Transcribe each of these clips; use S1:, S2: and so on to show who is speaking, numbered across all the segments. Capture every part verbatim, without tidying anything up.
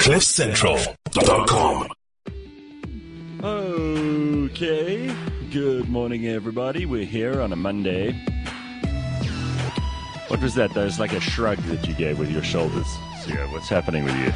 S1: cliff central dot com.
S2: Okay, good morning everybody. We're here on a Monday. What was that? That was like a shrug that you gave with your shoulders. So yeah, what's happening with you?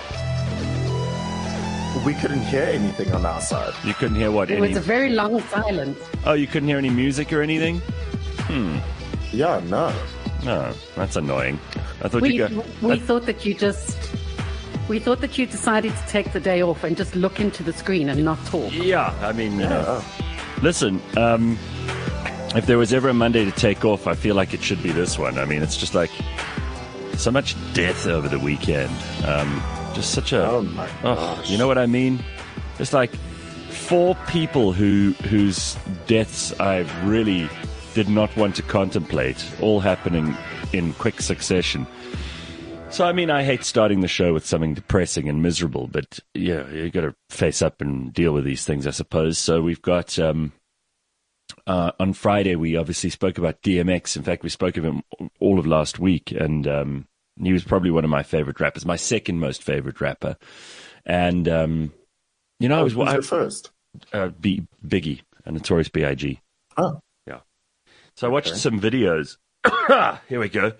S3: We couldn't hear anything on our side.
S2: You couldn't hear what?
S4: It
S2: any...
S4: was a very long silence.
S2: Oh, you couldn't hear any music or anything? Hmm.
S3: Yeah, no.
S2: No, that's annoying. I thought
S4: We,
S2: you got...
S4: we
S2: that...
S4: thought that you just... We thought that you decided to take the day off and just look into the screen and not talk.
S2: Yeah, I mean, you know. Listen, um, if there was ever a Monday to take off, I feel like it should be this one. I mean, it's just like so much death over the weekend. Um, just such a...
S3: Oh, my gosh.
S2: Oh, you know what I mean? Just like four people who whose deaths I really did not want to contemplate, all happening in quick succession. So, I mean, I hate starting the show with something depressing and miserable, but, yeah, you got to face up and deal with these things, I suppose. So we've got, um, uh, on Friday, we obviously spoke about D M X. In fact, we spoke of him all of last week, and um, he was probably one of my favorite rappers, my second most favorite rapper. And, um, you know,
S3: oh,
S2: I was...
S3: Who's
S2: I,
S3: the first?
S2: Uh, B, Biggie, a Notorious B I G
S3: Oh.
S2: Yeah. So I watched
S3: Okay.
S2: some videos. Here we go.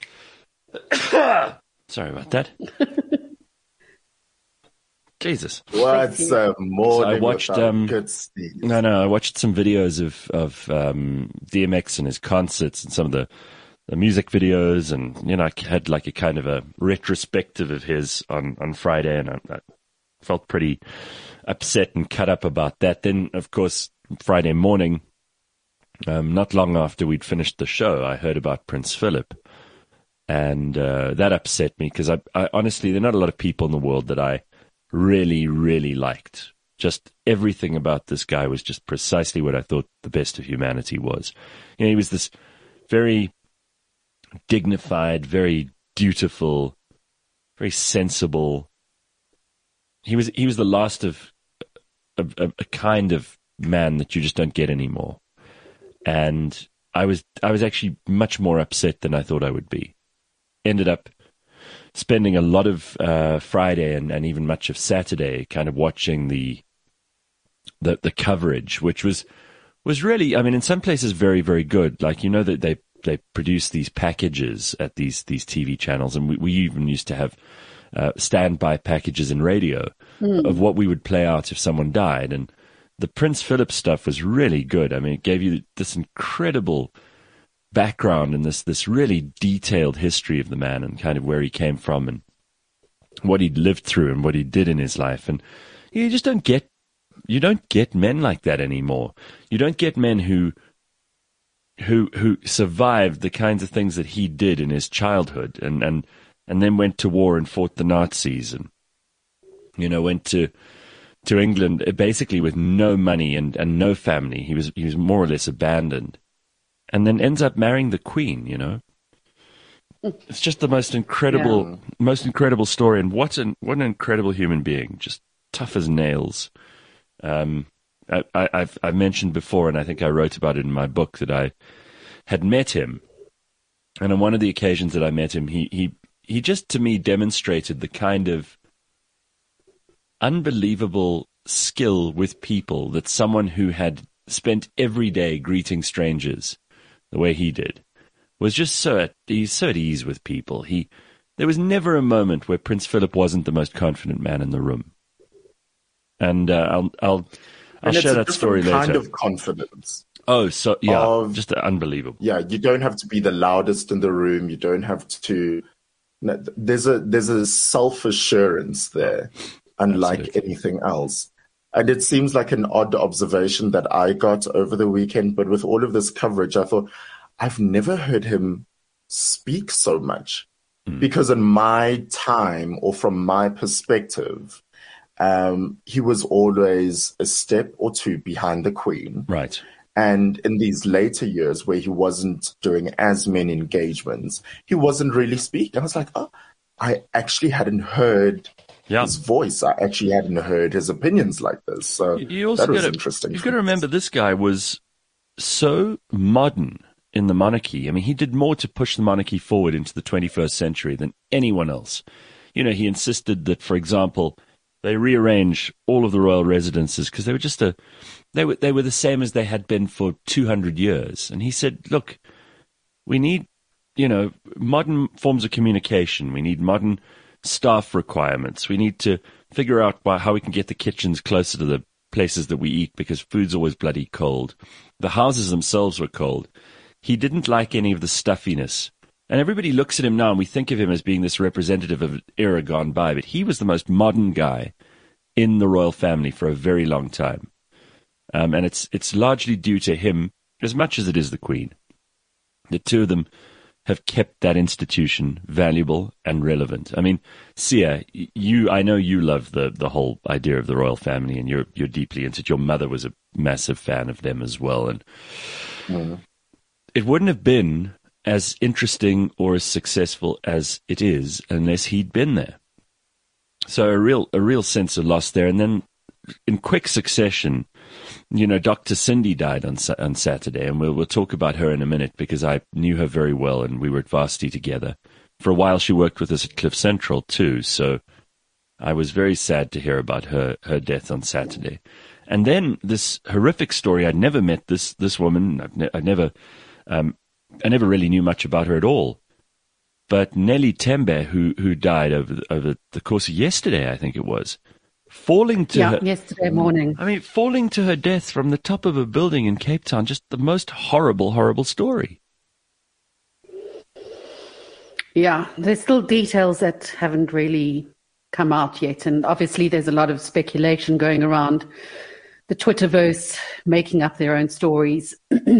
S2: Sorry about that. Jesus.
S3: What's a morning
S2: So I watched,
S3: without
S2: um,
S3: good sneeze?
S2: No, no, I watched some videos of, of um, D M X and his concerts and some of the, the music videos, and, you know, I had like a kind of a retrospective of his on, on Friday, and I, I felt pretty upset and cut up about that. Then, of course, Friday morning, um, not long after we'd finished the show, I heard about Prince Philip. And uh, that upset me because I, I honestly, there are not a lot of people in the world that I really, really liked. Just everything about this guy was just precisely what I thought the best of humanity was. You know, he was this very dignified, very dutiful, very sensible. He was he was the last of a, a, a kind of man that you just don't get anymore. And I was I was actually much more upset than I thought I would be. Ended up spending a lot of uh, Friday and, and even much of Saturday kind of watching the, the the coverage, which was was really, I mean, in some places very, very good. Like, you know, that they they produce these packages at these these T V channels, and we, we even used to have uh, standby packages in radio mm. of what we would play out if someone died. And the Prince Philip stuff was really good. I mean, it gave you this incredible background and this this really detailed history of the man and kind of where he came from and what he'd lived through and what he did in his life. And you just don't get you don't get men like that anymore. You don't get men who who who survived the kinds of things that he did in his childhood and and and then went to war and fought the Nazis and, you know, went to to England basically with no money and, and no family. He was he was more or less abandoned. And then ends up marrying the Queen, you know. It's just the most incredible, yeah. most incredible story. And what an what an incredible human being, just tough as nails. Um, I, I, I've I've mentioned before, and I think I wrote about it in my book, that I had met him. And on one of the occasions that I met him, he he he just to me demonstrated the kind of unbelievable skill with people that someone who had spent every day greeting strangers the way he did, was just so at, he's so at ease with people. He, there was never a moment where Prince Philip wasn't the most confident man in the room. And uh, I'll I'll I'll
S3: and
S2: share
S3: it's
S2: that
S3: a
S2: story later.
S3: Kind of confidence.
S2: Oh, so yeah,
S3: of,
S2: just unbelievable.
S3: Yeah, you don't have to be the loudest in the room. You don't have to. No, there's a there's a self assurance there, unlike
S2: Absolutely.
S3: anything else. And it seems like an odd observation that I got over the weekend, but with all of this coverage, I thought, I've never heard him speak so much. Mm. Because in my time, or from my perspective, um, he was always a step or two behind the Queen.
S2: Right.
S3: And in these later years where he wasn't doing as many engagements, he wasn't really speaking. I was like, oh, I actually hadn't heard yeah. his voice. I actually hadn't heard his opinions like this. So
S2: you also
S3: that was
S2: gotta,
S3: interesting.
S2: You've got to remember, this guy was so modern in the monarchy. I mean, he did more to push the monarchy forward into the twenty-first century than anyone else. you know, he insisted that, for example, they rearrange all of the royal residences because they were just a, they were, they were the same as they had been for two hundred years. And he said, look, we need, you know, modern forms of communication. We need modern staff requirements. We need to figure out how we can get the kitchens closer to the places that we eat because food's always bloody cold. The houses themselves were cold. He didn't like any of the stuffiness. And everybody looks at him now and we think of him as being this representative of an era gone by, but he was the most modern guy in the royal family for a very long time. Um, and it's it's largely due to him as much as it is the Queen. The two of them have kept that institution valuable and relevant. I mean, Sia, you, I know you love the, the whole idea of the royal family and you're, you're deeply into it. Your mother was a massive fan of them as well. And mm. it wouldn't have been as interesting or as successful as it is unless he'd been there. So a real, a real sense of loss there. And then in quick succession, you know, Doctor Cindy died on on Saturday, and we'll we'll talk about her in a minute because I knew her very well, and we were at Varsity together. For a while, she worked with us at Cliff Central too, so I was very sad to hear about her her death on Saturday. And then this horrific story. I'd never met this this woman. I've ne- I never, um, I never really knew much about her at all. But Nelly Tembe, who who died over the, over the course of yesterday, I think it was. Falling to
S4: yeah,
S2: her,
S4: yesterday morning.
S2: I mean, falling to her death from the top of a building in Cape Town, just the most horrible, horrible story.
S4: Yeah, there's still details that haven't really come out yet. And obviously there's a lot of speculation going around the Twitterverse making up their own stories.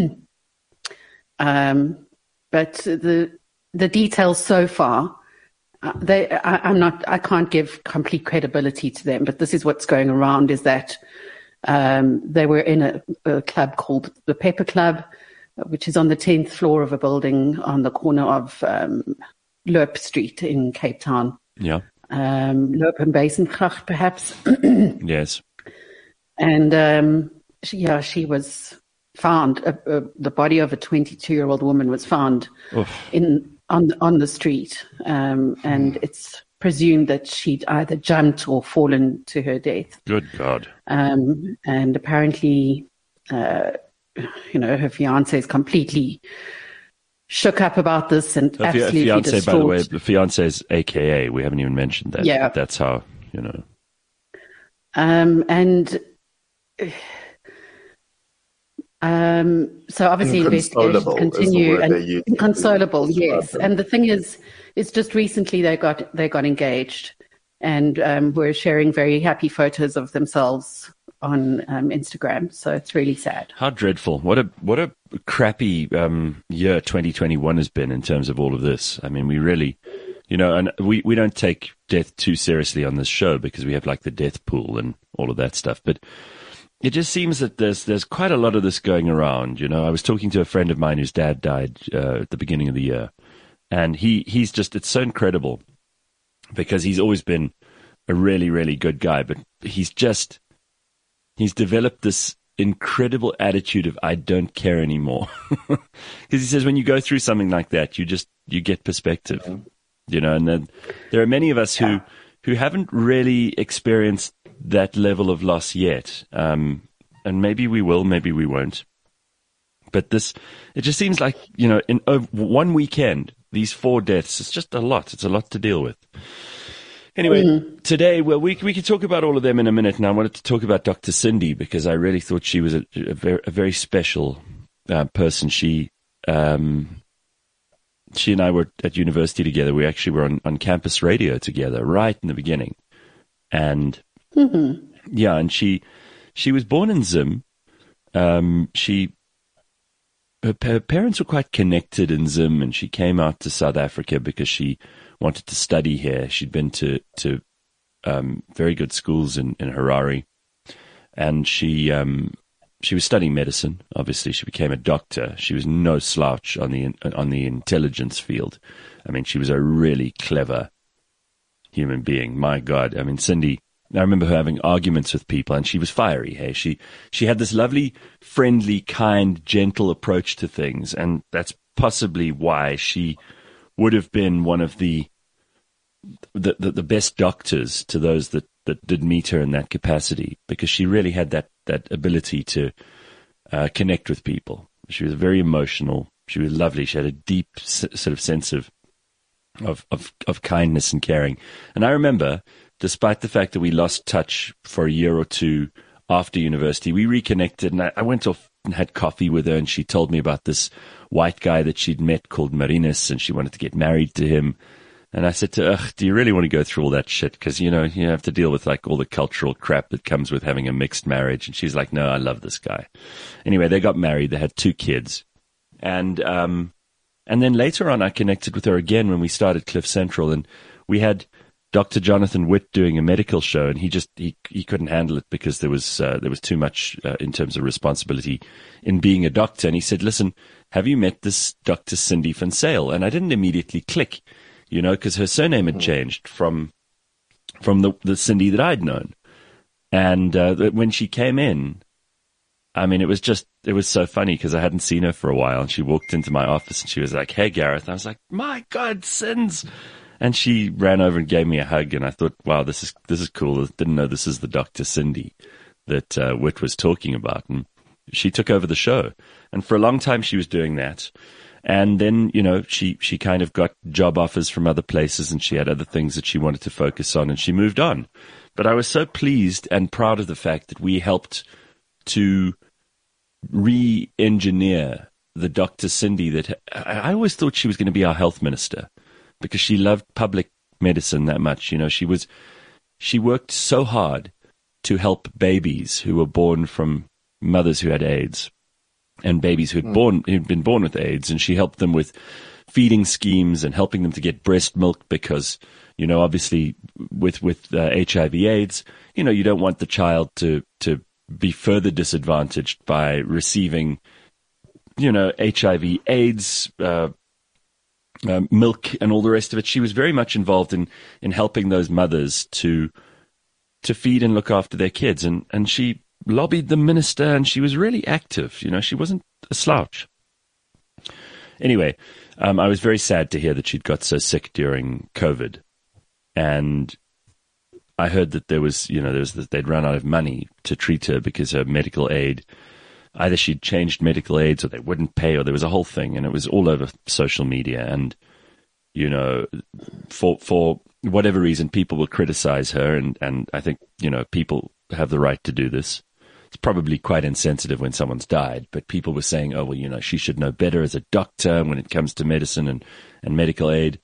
S4: um, but the the details so far, Uh, they, I, I'm not, I can't give complete credibility to them, but this is what's going around is that um, they were in a, a club called the Pepper Club, which is on the tenth floor of a building on the corner of um, Loop Street in Cape Town.
S2: Yeah.
S4: Um, Loop and Basengracht, perhaps.
S2: Yes.
S4: And um, she, yeah, she was found, uh, uh, the body of a twenty-two-year-old woman was found Oof. in on on the street, um, and it's presumed that she'd either jumped or fallen to her death.
S2: Good God.
S4: Um, and apparently, uh, you know, her fiancé is completely shook up about this and
S2: her
S4: absolutely
S2: fiance,
S4: distraught.
S2: by the way, the fiancé is A K A. We haven't even mentioned that.
S4: Yeah.
S2: That's how, you know.
S4: Um, and... Um, so obviously investigations continue and inconsolable, yes. And the thing is, it's just recently they got they got engaged, and um, were sharing very happy photos of themselves on um, Instagram. So it's really sad.
S2: How dreadful! What a what a crappy um, year twenty twenty-one has been in terms of all of this. I mean, we really, you know, and we we don't take death too seriously on this show because we have like the death pool and all of that stuff, but. It just seems that there's there's quite a lot of this going around. You know, I was talking to a friend of mine whose dad died uh, at the beginning of the year, and he, he's just, it's so incredible because he's always been a really, really good guy, but he's just, he's developed this incredible attitude of I don't care anymore. Because he says when you go through something like that, you just, you get perspective, mm-hmm. you know, and then there are many of us who, who haven't really experienced that level of loss yet. Um, and maybe we will, maybe we won't. But this, it just seems like, you know, in uh, one weekend, these four deaths, it's just a lot. It's a lot to deal with. Anyway, mm-hmm. today, well, we we can talk about all of them in a minute. And I wanted to talk about Doctor Cindy because I really thought she was a, a, very, a very special uh, person. She, um, she and I were at university together. We actually were on, on campus radio together right in the beginning. And mm-hmm. yeah, and she she was born in Zim. Um, she her, her parents were quite connected in Zim, and she came out to South Africa because she wanted to study here. She'd been to to um, very good schools in, in Harare, and she um, she was studying medicine. Obviously, she became a doctor. She was no slouch on the on the intelligence field. I mean, she was a really clever human being. My God, I mean, Cindy, I remember her having arguments with people, and she was fiery. Hey, she she had this lovely, friendly, kind, gentle approach to things, and that's possibly why she would have been one of the the, the the best doctors to those that that did meet her in that capacity, because she really had that that ability to uh, connect with people. She was very emotional. She was lovely. She had a deep s- sort of sense of, of of of kindness and caring. And I remember, despite the fact that we lost touch for a year or two after university, we reconnected, and I, I went off and had coffee with her, and she told me about this white guy that she'd met called Marinus, and she wanted to get married to him. And I said to her, ugh, do you really want to go through all that shit? Because, you know, you have to deal with like all the cultural crap that comes with having a mixed marriage. And she's like, no, I love this guy. Anyway, they got married. They had two kids. And, um, and then later on, I connected with her again when we started Cliff Central, and we had Doctor Jonathan Witt doing a medical show, and he just, he, he couldn't handle it because there was, uh, there was too much, uh, in terms of responsibility in being a doctor. And he said, listen, have you met this Doctor Cindy Van Sale? And I didn't immediately click. You know, because her surname had changed from from the, the Cindy that I'd known. And uh, when she came in, I mean, it was just, it was so funny because I hadn't seen her for a while. And she walked into my office and she was like, hey, Gareth. And I was like, my God, Sins. And she ran over and gave me a hug. And I thought, wow, this is this is cool. I didn't know this is the Doctor Cindy that uh, Witt was talking about. And she took over the show. And for a long time, she was doing that. And then, you know, she, she kind of got job offers from other places, and she had other things that she wanted to focus on, and she moved on. But I was so pleased and proud of the fact that we helped to re-engineer the Doctor Cindy that I always thought she was going to be our health minister, because she loved public medicine that much. You know, she was, she worked so hard to help babies who were born from mothers who had AIDS, and babies who'd mm. born, who'd been born with AIDS, and she helped them with feeding schemes and helping them to get breast milk because, you know, obviously with, with uh, H I V AIDS, you know, you don't want the child to, to be further disadvantaged by receiving, you know, H I V AIDS, uh, uh, milk and all the rest of it. She was very much involved in, in helping those mothers to, to feed and look after their kids. And, and she lobbied the minister, and she was really active. You know, she wasn't a slouch. Anyway, um, I was very sad to hear that she'd got so sick during COVID. And I heard that there was, you know, there was that they'd run out of money to treat her because her medical aid, either she'd changed medical aids or they wouldn't pay, or there was a whole thing, and it was all over social media. And, you know, for, for whatever reason, people will criticize her. And, and I think, you know, people have the right to do this. It's probably quite insensitive when someone's died, but people were saying, oh, well, you know, she should know better as a doctor when it comes to medicine and, and medical aid,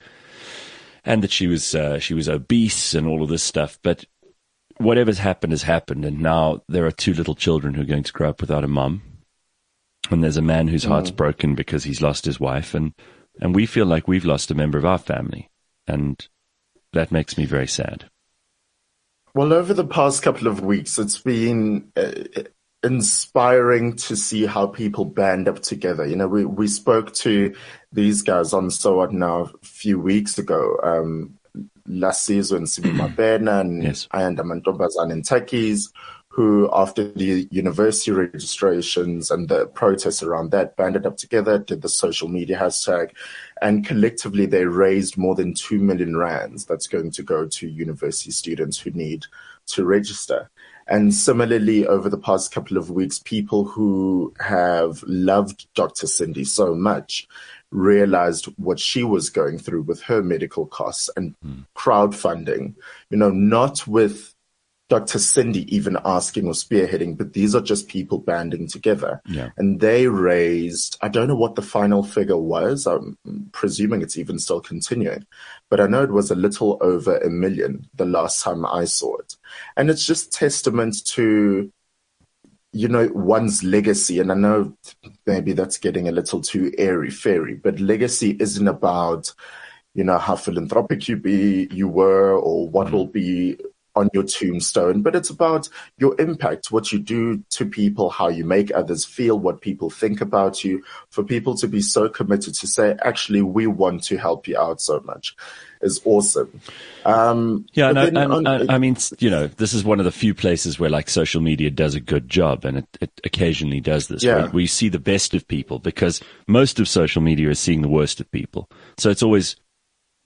S2: and that she was uh, she was obese and all of this stuff. But whatever's happened has happened, and now there are two little children who are going to grow up without a mom, and there's a man whose mm. heart's broken because he's lost his wife, and, and we feel like we've lost a member of our family, and that makes me very sad.
S3: Well, over the past couple of weeks, it's been uh, inspiring to see how people band up together. You know, we, we spoke to these guys on So What Now a few weeks ago, um, Lasizwe and Sibima Bena and
S2: yes.
S3: Ayanda Mantombazane and Takis, who after the university registrations and the protests around that banded up together, did the social media hashtag, and collectively they raised more than two million rands that's going to go to university students who need to register. And similarly, over the past couple of weeks, people who have loved Doctor Cindy so much realized what she was going through with her medical costs and mm. crowdfunding, you know, not with Doctor Cindy even asking or spearheading, but these are just people banding together.
S2: Yeah.
S3: And they raised, I don't know what the final figure was. I'm presuming it's even still continuing, but I know it was a little over a million the last time I saw it. And it's just testament to, you know, one's legacy. And I know maybe that's getting a little too airy-fairy, but legacy isn't about, you know, how philanthropic you be, you were, or what mm. will be on your tombstone, but it's about your impact, what you do to people, how you make others feel, what people think about you. For people to be so committed to say, actually, we want to help you out so much is awesome. Um,
S2: yeah, no, and,
S3: on,
S2: I, I mean, you know, this is one of the few places where like social media does a good job, and it, it occasionally does this.
S3: Yeah.
S2: Right? We see the best of people because most of social media is seeing the worst of people. So it's always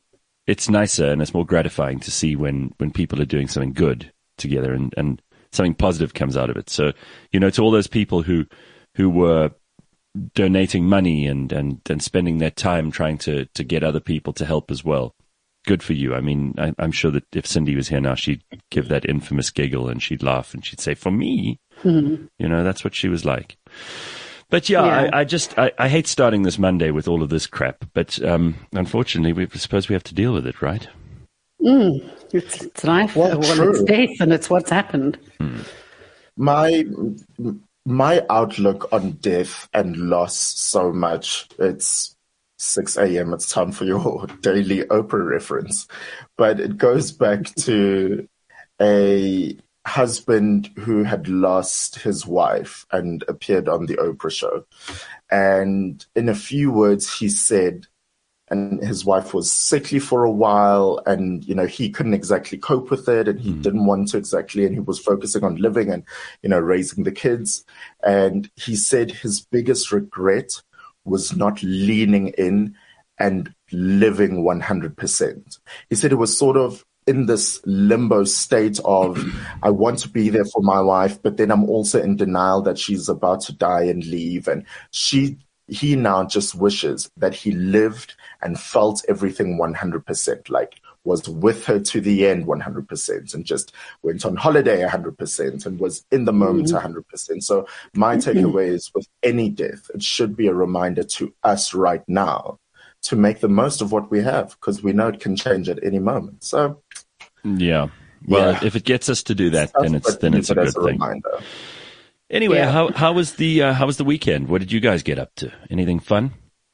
S2: it's nicer and it's more gratifying to see when, when people are doing something good together and, and something positive comes out of it. So, you know, to all those people who, who were donating money and, and, and spending their time trying to, to get other people to help as well. Good for you. I mean, I, I'm sure that if Cindy was here now, she'd give that infamous giggle and she'd laugh and she'd say, for me, mm-hmm. you know, that's what she was like. But yeah, yeah. I, I just, I, I hate starting this Monday with all of this crap, but um, unfortunately, we suppose we have to deal with it, right?
S4: Mm, it's, it's life, well, well it's death, and it's what's happened. Hmm.
S3: My... My outlook on death and loss so much, it's six a.m., it's time for your daily Oprah reference. But it goes back to a husband who had lost his wife and appeared on the Oprah show. And in a few words, he said, and his wife was sickly for a while, and, you know, he couldn't exactly cope with it, and he mm. didn't want to exactly, and he was focusing on living and, you know, raising the kids. And he said his biggest regret was not leaning in and living one hundred percent. He said it was sort of in this limbo state of, I want to be there for my wife, but then I'm also in denial that she's about to die and leave. And she He now just wishes that he lived and felt everything one hundred percent, like was with her to the end one hundred percent and just went on holiday one hundred percent and was in the moment one hundred percent. So my takeaway is with any death, it should be a reminder to us right now to make the most of what we have, because we know it can change at any moment. So,
S2: yeah, well, yeah. if it gets us to do that, Stuff, then it's then it's a good a thing. Reminder. Anyway, yeah. how how was the uh, how was the weekend? What did you guys get up to? Anything fun?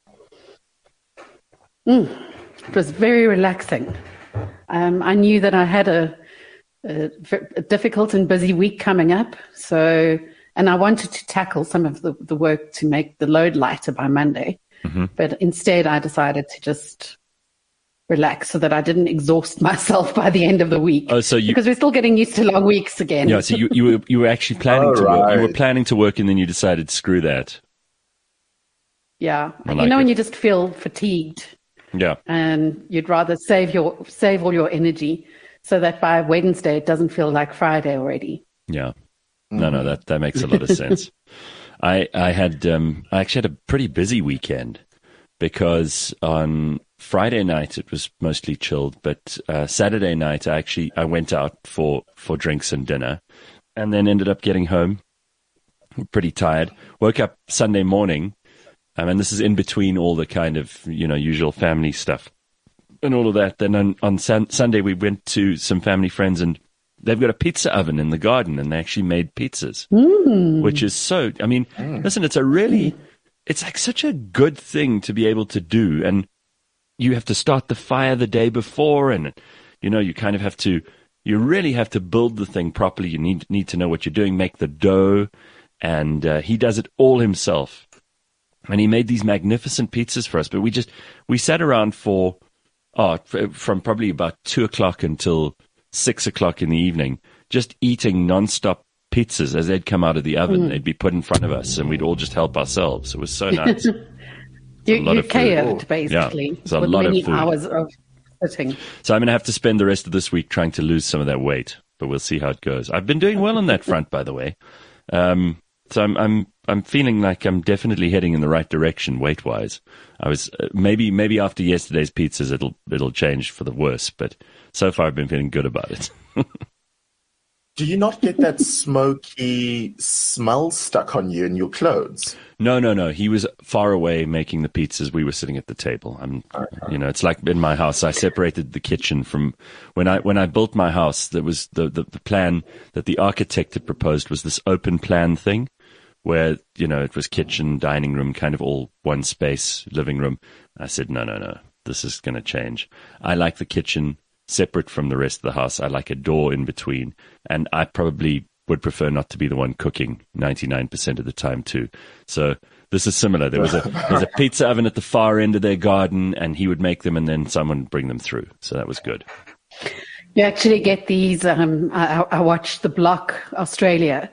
S4: Mm, it was very relaxing. Um, I knew that I had a, a, a difficult and busy week coming up, so and I wanted to tackle some of the, the work to make the load lighter by Monday. Mm-hmm. But instead, I decided to just relax so that I didn't exhaust myself by the end of the week. Oh, so you, because we're still getting used to long weeks again.
S2: Yeah, so you, you were you were actually planning
S3: All
S2: to
S3: right.
S2: work. You were planning to work, and then you decided, screw that.
S4: Yeah,
S2: like
S4: you know
S2: it.
S4: when you just feel fatigued.
S2: Yeah,
S4: and you'd rather save your save all your energy so that by Wednesday it doesn't feel like Friday already.
S2: Yeah, no, no, that that makes a lot of sense. I I had um I actually had a pretty busy weekend because on Friday night it was mostly chilled, but uh, Saturday night I actually I went out for, for drinks and dinner, and then ended up getting home pretty tired. Woke up Sunday morning, um, and this is in between all the kind of you know usual family stuff and all of that. Then on on san- Sunday we went to some family friends, and they've got a pizza oven in the garden, and they actually made pizzas, mm. which is so. I mean, mm. listen, it's a really. It's like such a good thing to be able to do, and you have to start the fire the day before, and you know you kind of have to, you really have to build the thing properly. You need need to know what you're doing, make the dough, and uh, he does it all himself, and he made these magnificent pizzas for us. But we just we sat around for oh from probably about two o'clock until six o'clock in the evening, just eating nonstop pizzas as they'd come out of the oven. Mm. They'd be put in front of us, and we'd all just help ourselves. It was so nice.
S4: you you cared, basically,
S2: yeah, it's a
S4: with
S2: lot
S4: many
S2: of food.
S4: hours of sitting.
S2: So I'm going to have to spend the rest of this week trying to lose some of that weight, but we'll see how it goes. I've been doing well on that front, by the way. Um, so I'm I'm I'm feeling like I'm definitely heading in the right direction weight wise. I was uh, maybe maybe after yesterday's pizzas it'll it'll change for the worse, but so far I've been feeling good about it.
S3: Do you not get that smoky smell stuck on you in your clothes?
S2: No, no, no. He was far away making the pizzas. We were sitting at the table. I'm, okay. you know, it's like in my house. I separated the kitchen from when I when I built my house. There was the, the, the plan that the architect had proposed was this open plan thing, where you know it was kitchen, dining room, kind of all one space, living room. I said, no, no, no. This is going to change. I like the kitchen separate from the rest of the house. I like a door in between, and I probably would prefer not to be the one cooking ninety-nine percent of the time too. So this is similar. There was a there's a pizza oven at the far end of their garden, and he would make them, and then someone would bring them through. So that was good.
S4: You actually get these. Um, I, I watched The Block Australia,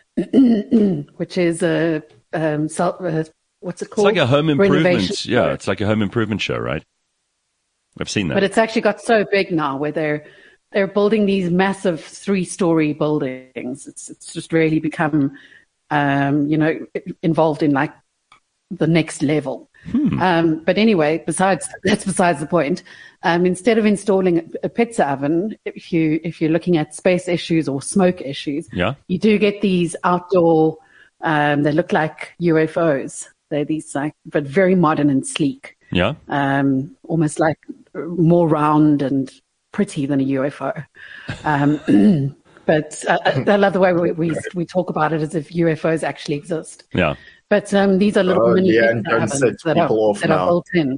S4: which is a um, self, uh, what's it called?
S2: It's like a home improvement. Yeah, it's like a home improvement show, right? I've seen that.
S4: But it's actually got so big now where they're they're building these massive three-story buildings. It's it's just really become, um, you know, involved in like the next level. Hmm. Um, but anyway, besides that's besides the point. Um, instead of installing a pizza oven, if you if you're looking at space issues or smoke issues,
S2: yeah.
S4: you do get these outdoor. Um, they look like U F Os. They're these like, but very modern and sleek.
S2: Yeah.
S4: Um, almost like more round and pretty than a U F O. Um, but uh, I love the way we, we we talk about it as if U F Os actually exist.
S2: Yeah.
S4: But um, these are little
S3: oh,
S4: mini
S3: yeah,
S4: pizza
S3: don't
S4: ovens
S3: set
S4: that, are,
S3: people off
S4: that
S3: now.
S4: are built in.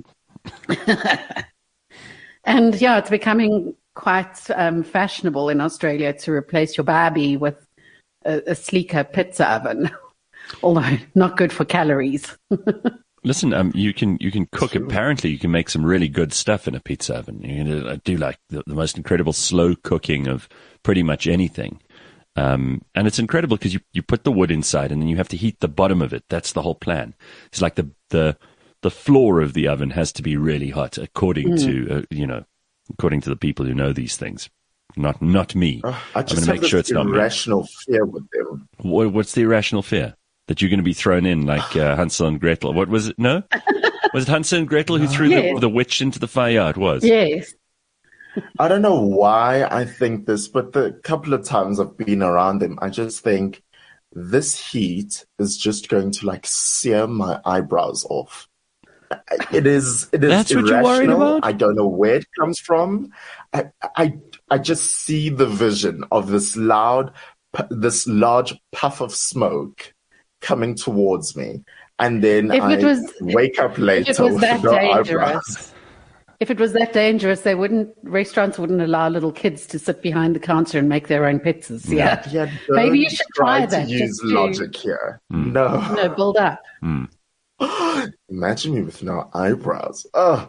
S4: And yeah, it's becoming quite um, fashionable in Australia to replace your Barbie with a, a sleeker pizza oven, although not good for calories.
S2: Listen, um, you can you can cook. Apparently, you can make some really good stuff in a pizza oven. You can uh, do like the, the most incredible slow cooking of pretty much anything. Um, and it's incredible because you, you put the wood inside and then you have to heat the bottom of it. That's the whole plan. It's like the the the floor of the oven has to be really hot, according mm. to uh, you know, according to the people who know these things. Not not me.
S3: Uh, I just
S2: I'm
S3: have
S2: make
S3: this
S2: sure it's
S3: irrational fear with them.
S2: What, what's the irrational fear? That you're going to be thrown in like uh, Hansel and Gretel. What was it? No? Was it Hansel and Gretel who threw
S4: yes.
S2: the, the witch into the fire? Yeah, it was.
S4: Yes.
S3: I don't know why I think this, but the couple of times I've been around them, I just think this heat is just going to like sear my eyebrows off. It is, it is
S2: That's
S3: irrational.
S2: What you're worried about?
S3: I don't know where it comes from. I, I, I just see the vision of this loud, this large puff of smoke coming towards me, and then
S4: if
S3: I
S4: it was,
S3: wake up later
S4: if it was
S3: with
S4: that
S3: no
S4: dangerous,
S3: eyebrows.
S4: If it was that dangerous, they wouldn't. Restaurants wouldn't allow little kids to sit behind the counter and make their own pizzas. Yeah,
S3: yeah.
S4: Maybe you should try,
S3: try
S4: that.
S3: To use
S4: to,
S3: logic here.
S2: Mm.
S3: No,
S4: no, build up.
S2: Mm.
S3: Imagine me with no eyebrows. Oh.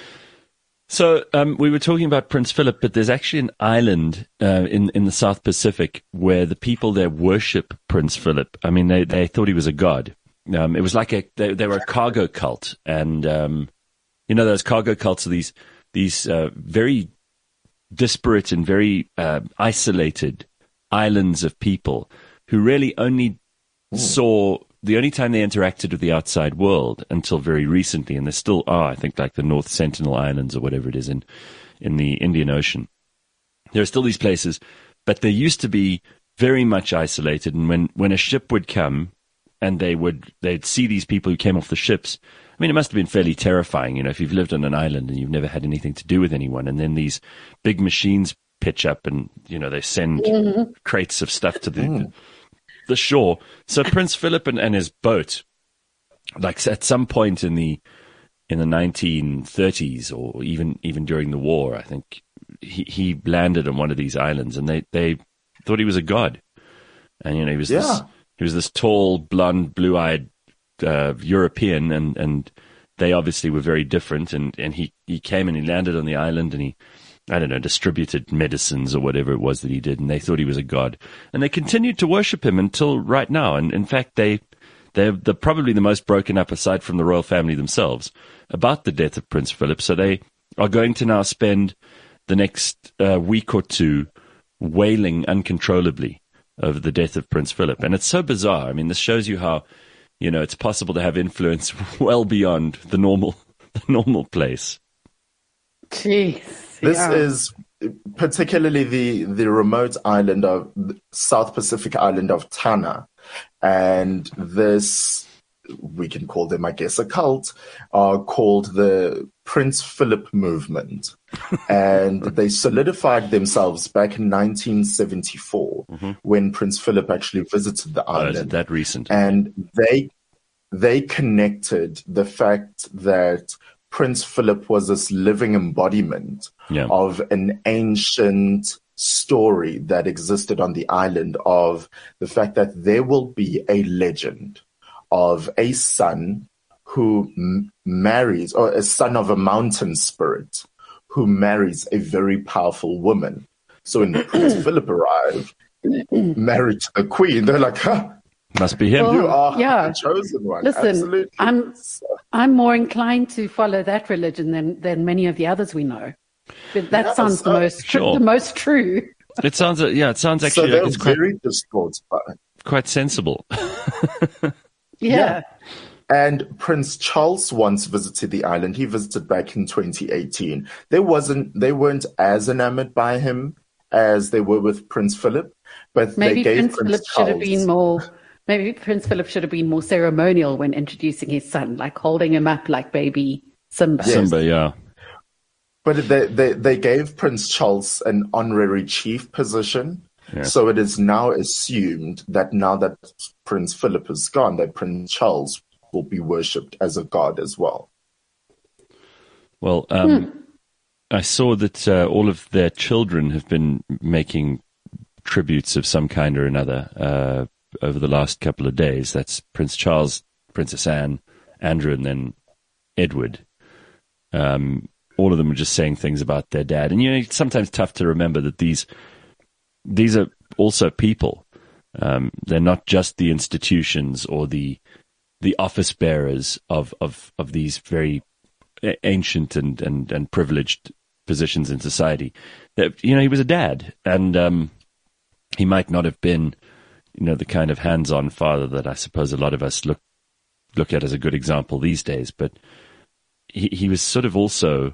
S2: So um, we were talking about Prince Philip, but there's actually an island uh, in in the South Pacific where the people there worship Prince Philip. I mean, they they thought he was a god. Um, it was like a they, they were a cargo cult, and um, you know those cargo cults are these these uh, very disparate and very uh, isolated islands of people who really only Ooh. saw. The only time they interacted with the outside world until very recently, and there still are, I think, like the North Sentinel Islands or whatever it is in, in the Indian Ocean. There are still these places, but they used to be very much isolated. And when, when a ship would come and they would, they'd see these people who came off the ships. I mean, it must have been fairly terrifying, you know, if you've lived on an island and you've never had anything to do with anyone. And then these big machines pitch up and, you know, they send mm-hmm. crates of stuff to the, mm. the shore. So Prince Philip and, and his boat, like at some point in the in the nineteen thirties or even even during the war, I think he, he landed on one of these islands, and they, they thought he was a god. And you know he was yeah. this he was this tall, blonde, blue-eyed uh, European, and, and they obviously were very different. And, and he, he came and he landed on the island, and he. I don't know, distributed medicines or whatever it was that he did, and they thought he was a god. And they continued to worship him until right now. And in fact, they, they're, they're probably the most broken up, aside from the royal family themselves, about the death of Prince Philip. So they are going to now spend the next uh, week or two wailing uncontrollably over the death of Prince Philip. And it's so bizarre. I mean, this shows you how, you know, it's possible to have influence well beyond the normal, the normal place.
S4: Jeez.
S3: This
S4: yeah.
S3: is particularly the, the remote island of South Pacific island of Tanna. And this, we can call them, I guess, a cult, are called the Prince Philip movement. And they solidified themselves back in nineteen seventy-four mm-hmm. when Prince Philip actually visited the island.
S2: Oh, is it that recent?
S3: And they they connected the fact that Prince Philip was this living embodiment yeah. of an ancient story that existed on the island, of the fact that there will be a legend of a son who m- marries, or a son of a mountain spirit who marries a very powerful woman. So when Prince Philip arrived, married to the queen, they're like, huh,
S2: must be him.
S3: Well, you are
S4: yeah.
S3: the chosen one.
S4: Listen,
S3: Absolutely.
S4: I'm I'm more inclined to follow that religion than, than many of the others we know. But that
S3: Yeah,
S4: sounds the
S3: so-
S4: most tr-
S2: Sure.
S4: the most true.
S2: It sounds, uh, yeah, it sounds
S3: So
S2: actually
S3: they're
S2: like it's quite,
S3: very distraught by it.
S2: quite sensible.
S4: Yeah.
S3: And Prince Charles once visited the island. He visited back in twenty eighteen. They wasn't, they weren't as enamored by him as they were with Prince Philip, but
S4: Maybe
S3: they gave
S4: Prince,
S3: Prince
S4: Philip
S3: Charles.
S4: should have been more. Maybe Prince Philip should have been more ceremonial when introducing his son, like holding him up like baby Simba.
S3: Yes.
S2: Simba, yeah.
S3: But they, they, they gave Prince Charles an honorary chief position.
S2: Yeah.
S3: So it is now assumed that now that Prince Philip is gone, that Prince Charles will be worshipped as a god as well.
S2: Well, um, I saw that uh, all of their children have been making tributes of some kind or another uh, over the last couple of days. That's Prince Charles, Princess Anne, Andrew, and then Edward. Um, all of them are just saying things about their dad. And, you know, it's sometimes tough to remember that these these are also people. Um, they're not just the institutions or the the office bearers of, of, of these very ancient and, and, and privileged positions in society. That, you know, he was a dad, and um, he might not have been, you know, the kind of hands-on father that I suppose a lot of us look look at as a good example these days. But he he was sort of also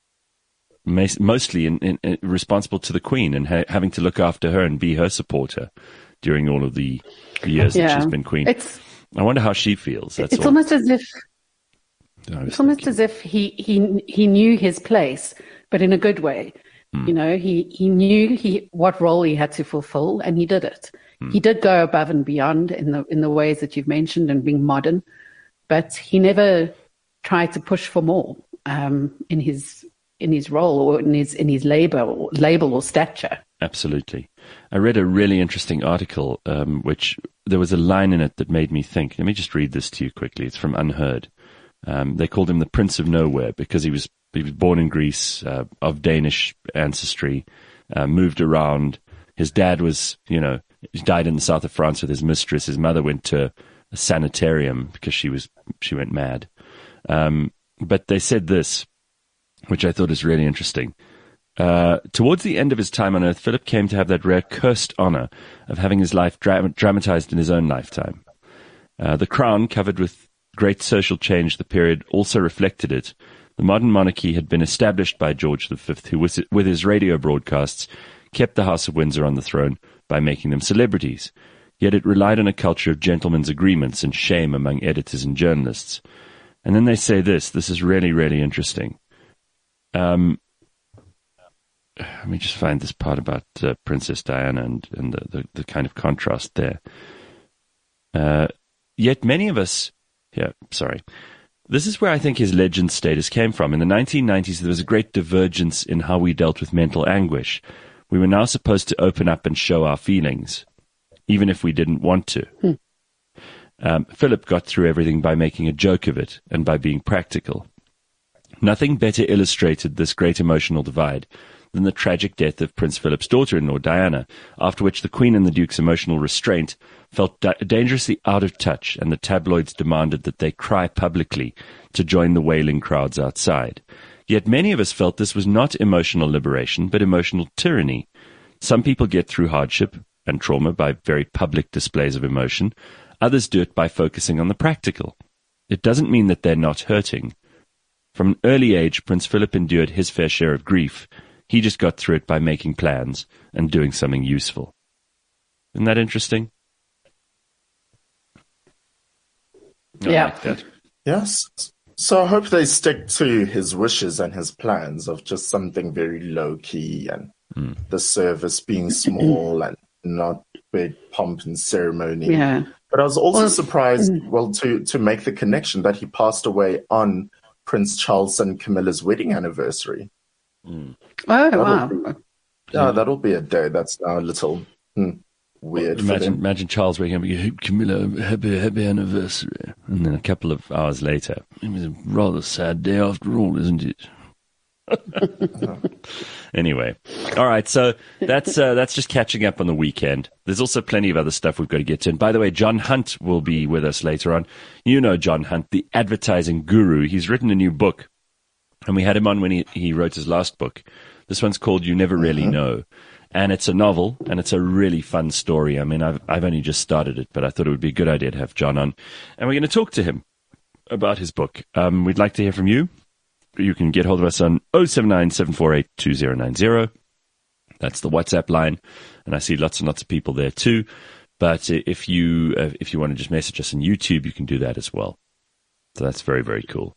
S2: mostly in, in, in responsible to the Queen and ha- having to look after her and be her supporter during all of the, the years
S4: Yeah.
S2: that she's been Queen.
S4: It's
S2: I wonder how she feels. That's
S4: it's
S2: all.
S4: almost as if
S2: I was
S4: it's almost
S2: thinking.
S4: as if he, he he knew his place, but in a good way.
S2: Hmm.
S4: You know, he, he knew he what role he had to fulfill, and he did it.
S2: Hmm.
S4: He did go above and beyond in the in the ways that you've mentioned and being modern, but he never tried to push for more um, in his in his role or in his in his labor or label or stature.
S2: Absolutely. I read a really interesting article, um, which there was a line in it that made me think. Let me just read this to you quickly. It's from Unheard. Um, they called him the Prince of Nowhere because he was he was born in Greece, uh, of Danish ancestry, uh, moved around. His dad was, you know, he died in the south of France with his mistress. His mother went to a sanitarium because she was she went mad. Um, but they said this, which I thought is really interesting. Uh, towards the end of his time on Earth, Philip came to have that rare cursed honor of having his life dra- dramatized in his own lifetime. Uh, the crown, covered with great social change, the period also reflected it. The modern monarchy had been established by George the Fifth, who, with with his radio broadcasts, kept the House of Windsor on the throne by making them celebrities. Yet it relied on a culture of gentlemen's agreements and shame among editors and journalists. And then they say this. This is really, really interesting. Um, let me just find this part about uh, Princess Diana and, and the, the, the kind of contrast there. Uh, yet many of us... Yeah, sorry. This is where I think his legend status came from. In the nineteen nineties, there was a great divergence in how we dealt with mental anguish. We were now supposed to open up and show our feelings, even if we didn't want to.
S4: Hmm.
S2: Um, Philip got through everything by making a joke of it and by being practical. Nothing better illustrated this great emotional divide than the tragic death of Prince Philip's daughter-in-law, Diana, after which the Queen and the Duke's emotional restraint felt da- dangerously out of touch, and the tabloids demanded that they cry publicly to join the wailing crowds outside. Yet many of us felt this was not emotional liberation, but emotional tyranny. Some people get through hardship and trauma by very public displays of emotion. Others do it by focusing on the practical. It doesn't mean that they're not hurting. From an early age, Prince Philip endured his fair share of grief. He just got through it by making plans and doing something useful. Isn't that interesting? I
S4: Yeah.
S2: like that.
S3: Yes. So I hope they stick to his wishes and his plans of just something very low key and
S2: Mm.
S3: the service being small and not big pomp and ceremony.
S4: Yeah.
S3: But I was also
S4: Well,
S3: surprised,
S4: mm.
S3: well, to, to make the connection that he passed away on Prince Charles and Camilla's wedding anniversary.
S2: Mm.
S4: Oh,
S3: That'll
S4: wow.
S3: be- Yeah, that'll be a day that's now a little hmm, weird for
S2: Imagine,
S3: them.
S2: imagine Charles waking up and going, Camilla, happy, happy anniversary. And then a couple of hours later, it was a rather sad day after all, isn't it? Anyway, all right. So that's uh, that's just catching up on the weekend. There's also plenty of other stuff we've got to get to. And by the way, John Hunt will be with us later on. You know John Hunt, the advertising guru. He's written a new book, and we had him on when he, he wrote his last book. This one's called You Never Really mm-hmm. Know. And it's a novel, and it's a really fun story. I mean, I've I've only just started it, but I thought it would be a good idea to have John on. And we're going to talk to him about his book. Um, we'd like to hear from you. You can get hold of us on oh seven nine, seven four eight, two oh nine oh. That's the WhatsApp line. And I see lots and lots of people there too. But if you uh, if you want to just message us on YouTube, you can do that as well. So that's very, very cool.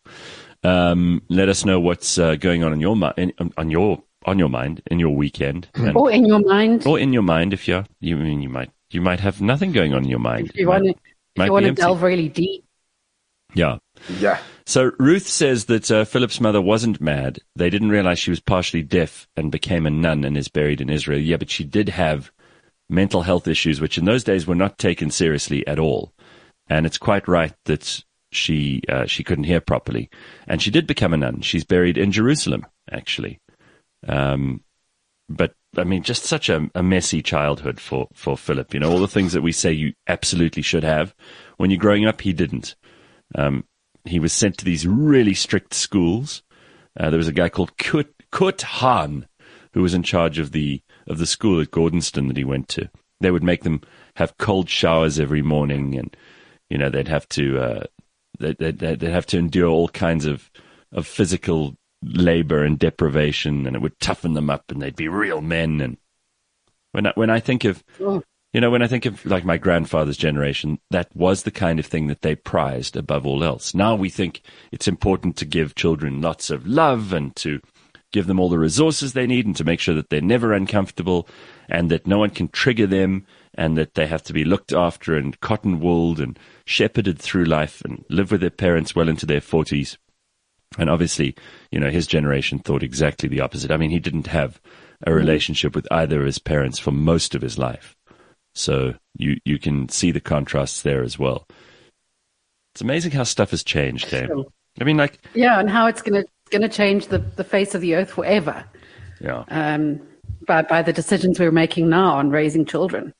S2: Um, let us know what's uh, going on in your mi- in, on your on your mind in your weekend, and,
S4: or in your mind,
S2: or in your mind. If you're, you I mean you might you might have nothing going on in your mind.
S4: If you want to, if you want to delve really deep.
S2: Yeah.
S3: Yeah.
S2: So Ruth says that uh, Philip's mother wasn't mad. They didn't realize she was partially deaf and became a nun and is buried in Israel. Yeah, but she did have mental health issues, which in those days were not taken seriously at all. And it's quite right that she uh, she couldn't hear properly. And she did become a nun. She's buried in Jerusalem, actually. Um, but, I mean, just such a, a messy childhood for, for Philip. You know, all the things that we say you absolutely should have. When you're growing up, he didn't. Um, he was sent to these really strict schools. Uh, there was a guy called Kut, Kut Han who was in charge of the of the school at Gordonston that he went to. They would make them have cold showers every morning, and you know they'd have to uh, they'd, they'd, they'd have to endure all kinds of of physical labor and deprivation, and it would toughen them up, and they'd be real men. And when I, when I think of
S4: oh.
S2: You know, when I think of like my grandfather's generation, that was the kind of thing that they prized above all else. Now we think it's important to give children lots of love and to give them all the resources they need and to make sure that they're never uncomfortable and that no one can trigger them and that they have to be looked after and cotton-wooled and shepherded through life and live with their parents well into their forties. And obviously, you know, his generation thought exactly the opposite. I mean, he didn't have a relationship with either of his parents for most of his life. So you, you can see the contrasts there as well. It's amazing how stuff has changed, eh? I mean, like...
S4: Yeah, and how it's going to going to change the, the face of the earth forever.
S2: Yeah.
S4: Um, by, by the decisions we're making now on raising children.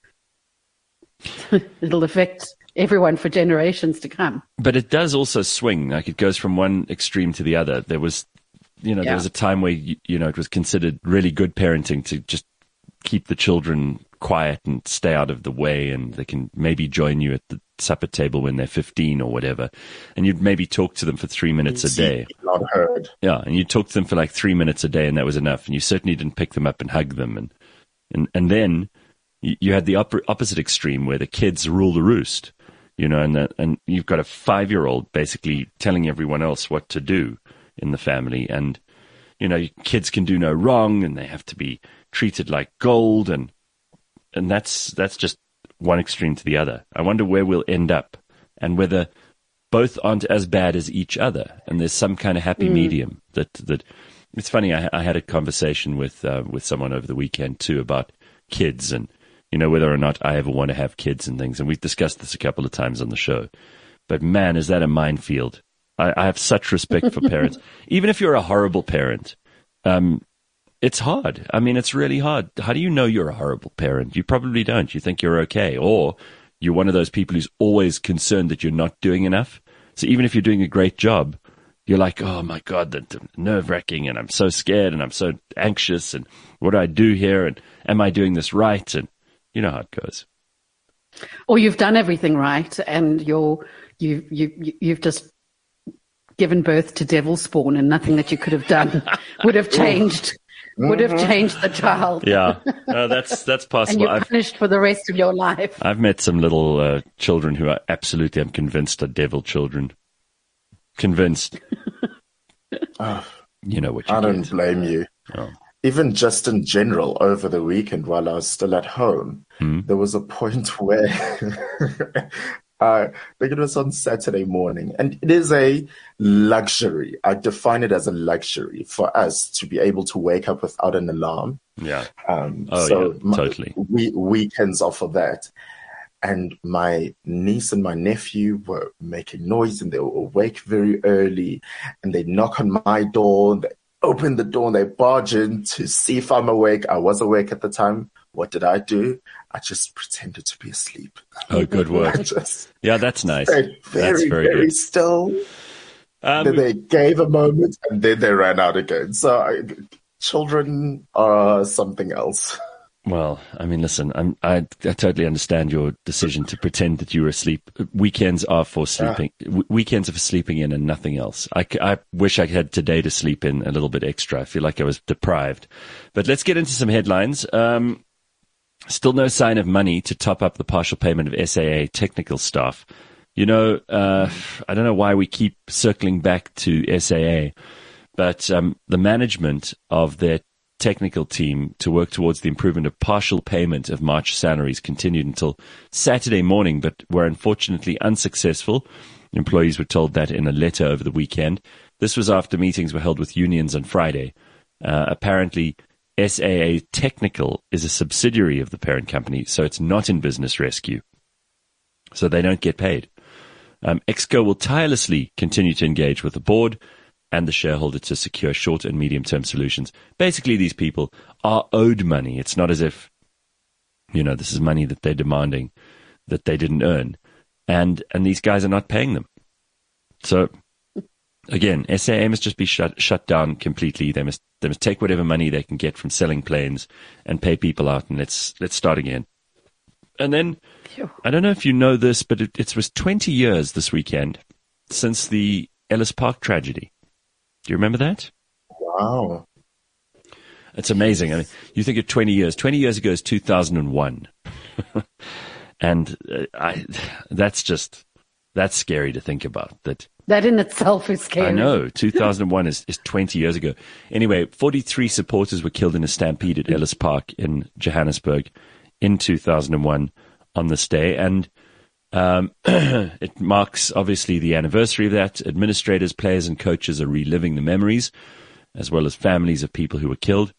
S4: It'll affect everyone for generations to come.
S2: But it does also swing. Like, it goes from one extreme to the other. There was, you know,
S4: yeah.
S2: there was a time where, you, you know, it was considered really good parenting to just keep the children quiet and stay out of the way, and they can maybe join you at the supper table when they're fifteen or whatever, and you'd maybe talk to them for three minutes a day.
S3: Not heard.
S2: Yeah, and you talk to them for like three minutes a day, and that was enough. And you certainly didn't pick them up and hug them. And and, and then you, you had the op- opposite extreme where the kids rule the roost, you know, and that, and you've got a five-year-old basically telling everyone else what to do in the family, and you know, kids can do no wrong, and they have to be treated like gold, and and that's that's just one extreme to the other. I wonder where we'll end up, and whether both aren't as bad as each other, and there's some kind of happy mm. medium. That that it's funny. I, I had a conversation with uh, with someone over the weekend too about kids, and you know whether or not I ever want to have kids and things. And we've discussed this a couple of times on the show. But man, is that a minefield? I, I have such respect for parents, even if you're a horrible parent. Um, It's hard. I mean, it's really hard. How do you know you're a horrible parent? You probably don't. You think you're okay. Or you're one of those people who's always concerned that you're not doing enough. So even if you're doing a great job, you're like, oh, my God, that's nerve-wracking, and I'm so scared, and I'm so anxious, and what do I do here, and am I doing this right? And you know how it goes.
S4: Or you've done everything right, and you're, you, you, you've just given birth to devil spawn, and nothing that you could have done would have changed. Would have changed the child.
S2: Yeah, uh, that's that's possible.
S4: And you're
S2: I've,
S4: punished for the rest of your life.
S2: I've met some little uh, children who are absolutely, I'm convinced, are devil children. Convinced.
S3: Oh,
S2: you know what you
S3: I
S2: get.
S3: don't blame you.
S2: Oh.
S3: Even just in general, over the weekend while I was still at home,
S2: hmm?
S3: there was a point where Uh, I think it was on Saturday morning, and it is a luxury. I define it as a luxury for us to be able to wake up without an alarm.
S2: Yeah.
S3: Um,
S2: oh,
S3: so
S2: yeah, totally.
S3: My, we, weekends are for that. And my niece and my nephew were making noise, and they were awake very early, and they knock on my door. open the door and they barge in to see if I'm awake. I was awake at the time. What did I do? I just pretended to be asleep.
S2: Oh, good work.
S3: I just
S2: yeah, that's nice.
S3: stayed very,
S2: that's very,
S3: very
S2: good.
S3: still.
S2: Um,
S3: then they gave a moment and then they ran out again. So I, children are something else.
S2: Well, I mean, listen, I'm, I, I totally understand your decision to pretend that you were asleep. Weekends are for sleeping. Yeah. W- weekends are for sleeping in and nothing else. I, I wish I had today to sleep in a little bit extra. I feel like I was deprived. But let's get into some headlines. Um, still no sign of money to top up the partial payment of S A A technical staff. You know, uh, I don't know why we keep circling back to S A A, but um, the management of their technical team to work towards the improvement of partial payment of March salaries continued until Saturday morning, but were unfortunately unsuccessful. Employees were told that in a letter over the weekend. This was after meetings were held with unions on Friday. Uh, apparently, S A A Technical is a subsidiary of the parent company, so it's not in business rescue. So they don't get paid. Um, Exco will tirelessly continue to engage with the board and the shareholder to secure short and medium-term solutions. Basically, these people are owed money. It's not as if, you know, this is money that they're demanding that they didn't earn. And and these guys are not paying them. So, again, S A A must just be shut shut down completely. They must they must take whatever money they can get from selling planes and pay people out, and let's let's start again. And then, I don't know if you know this, but it, it was twenty years this weekend since the Ellis Park tragedy. Do you remember that?
S3: Wow.
S2: It's amazing. I mean, you think of twenty years. twenty years ago is two thousand one. And uh, I, that's just, that's scary to think about. That
S4: That in itself is scary.
S2: I know. two thousand one is, is twenty years ago. Anyway, forty-three supporters were killed in a stampede at Ellis Park in Johannesburg in two thousand one on this day. And um, it marks, obviously, the anniversary of that. Administrators, players, and coaches are reliving the memories, as well as families of people who were killed.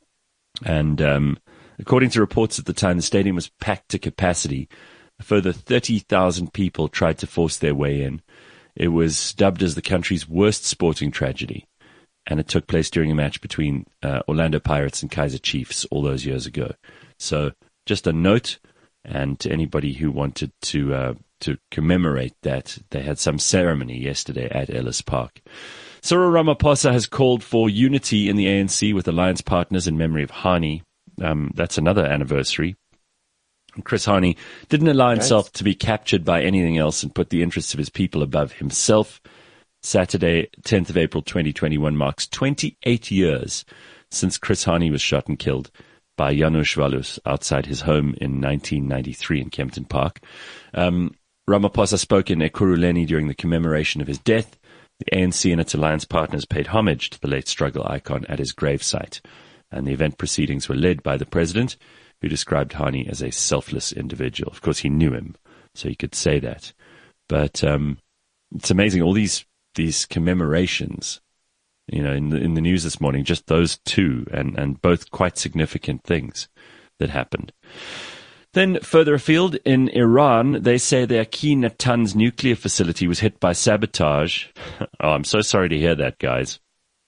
S2: And um, according to reports at the time, the stadium was packed to capacity. A further thirty thousand people tried to force their way in. It was dubbed as the country's worst sporting tragedy, and it took place during a match between uh, Orlando Pirates and Kaizer Chiefs all those years ago. So just a note, and to anybody who wanted to uh, to commemorate that, they had some ceremony yesterday at Ellis Park. Cyril Ramaphosa has called for unity in the A N C with alliance partners in memory of Hani. Um, that's another anniversary. Chris Hani didn't allow himself nice. to be captured by anything else and put the interests of his people above himself. Saturday, tenth of April, twenty twenty-one marks twenty-eight years since Chris Hani was shot and killed by Janusz Walus outside his home in nineteen ninety-three in Kempton Park. Um, Ramaphosa spoke in Ekurhuleni during the commemoration of his death. The A N C and its alliance partners paid homage to the late struggle icon at his gravesite, and the event proceedings were led by the president, who described Hani as a selfless individual. Of course, he knew him, so he could say that. But um, it's amazing, all these these commemorations, you know, in the, in the news this morning, just those two, and, and both quite significant things that happened. Then further afield, in Iran, they say their Ki Natanz nuclear facility was hit by sabotage. Oh, I'm so sorry to hear that, guys.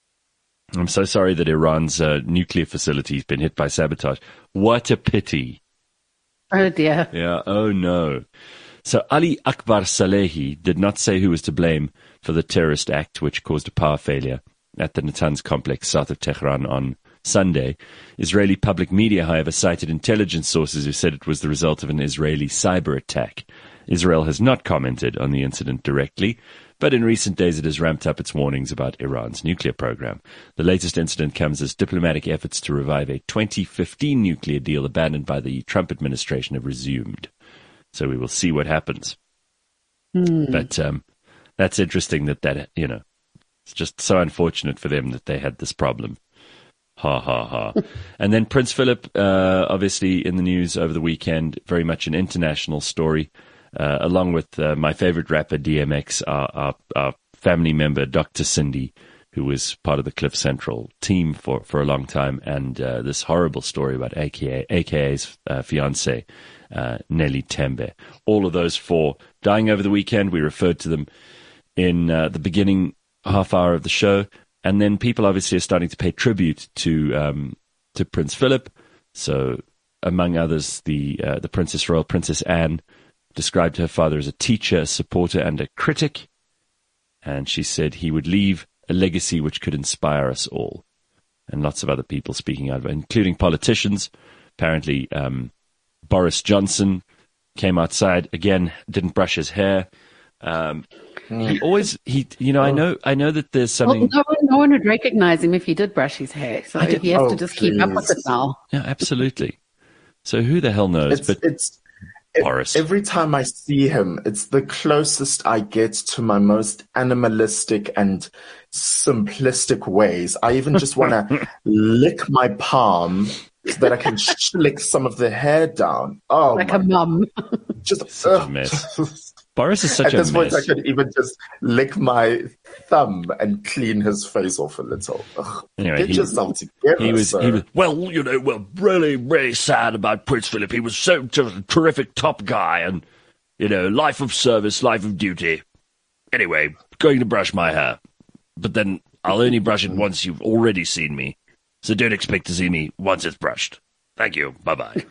S2: I'm so sorry that Iran's uh, nuclear facility has been hit by sabotage. What a pity.
S4: Oh, dear.
S2: Yeah, oh, no. So Ali Akbar Salehi did not say who was to blame for the terrorist act which caused a power failure at the Natanz complex south of Tehran on Sunday. Israeli public media, however, cited intelligence sources who said it was the result of an Israeli cyber attack. Israel has not commented on the incident directly, but in recent days it has ramped up its warnings about Iran's nuclear program. The latest incident comes as diplomatic efforts to revive a twenty fifteen nuclear deal abandoned by the Trump administration have resumed. So we will see what happens.
S4: Mm.
S2: But um, that's interesting that, that, you know, it's just so unfortunate for them that they had this problem. Ha, ha, ha. And then Prince Philip, uh, obviously in the news over the weekend, very much an international story. Uh, along with uh, my favorite rapper, D M X, our, our, our family member, Doctor Cindy, who was part of the Cliff Central team for, for a long time, and uh, this horrible story about A K A, A K A's uh, fiancée, uh, Nelly Tembe. All of those four dying over the weekend. We referred to them in uh, the beginning half hour of the show. and then people obviously are starting to pay tribute to um, to Prince Philip. So, among others, the uh, the Princess Royal, Princess Anne, described her father as a teacher, a supporter, and a critic. And she said he would leave a legacy which could inspire us all. And lots of other people speaking out, including politicians. Apparently, um, Boris Johnson came outside again, didn't brush his hair. Um, he always, he, you know, I know, I know that there's something.
S4: Well, no, one, no one would recognize him if he did brush his hair. So
S2: did,
S4: he has
S3: oh,
S4: to just
S3: please.
S4: keep up with it now.
S2: Yeah, absolutely. So who the hell knows?
S3: It's,
S2: but
S3: it's
S2: Boris.
S3: Every time I see him, it's the closest I get to my most animalistic and simplistic ways. I even just want to lick my palm so that I can lick some of the hair down. Oh,
S4: like a mum.
S3: Just
S2: such
S3: uh,
S2: a mess. Boris is such
S3: At
S2: a
S3: this point,
S2: mess.
S3: I could even just lick my thumb and clean his face off a little. Ugh,
S2: Anyway,
S3: get
S2: he-
S3: yourself together.
S2: He was,
S3: sir.
S2: he was, well, you know, we're really, really sad about Prince Philip. He was so just a terrific top guy and, you know, life of service, life of duty. Anyway, going to brush my hair. But then I'll only brush it once you've already seen me. So don't expect to see me once it's brushed. Thank you. Bye-bye.